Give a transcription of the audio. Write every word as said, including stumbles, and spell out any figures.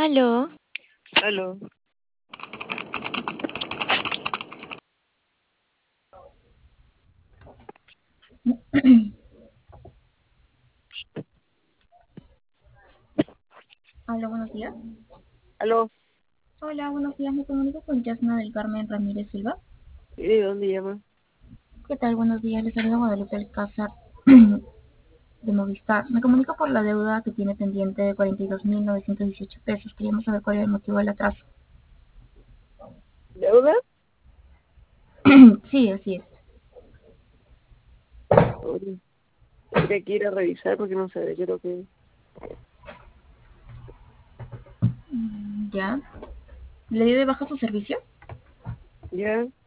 Aló, Aló, Hola, buenos días. aló, Hola, buenos días. Me comunico con Yasna del Carmen Ramírez Silva. ¿y de dónde llama? ¿Qué tal? Buenos días. Les saluda Guadalupe Alcázar de Movistar. Me comunico por la deuda que tiene pendiente de cuarenta y dos mil novecientos dieciocho pesos. Queríamos saber cuál es el motivo del atraso. ¿Deuda? Sí, así es. Oye, tendría que ir a revisar porque no sé, creo que... Mm, ¿Ya? ¿Le dio de baja su servicio? ¿Ya?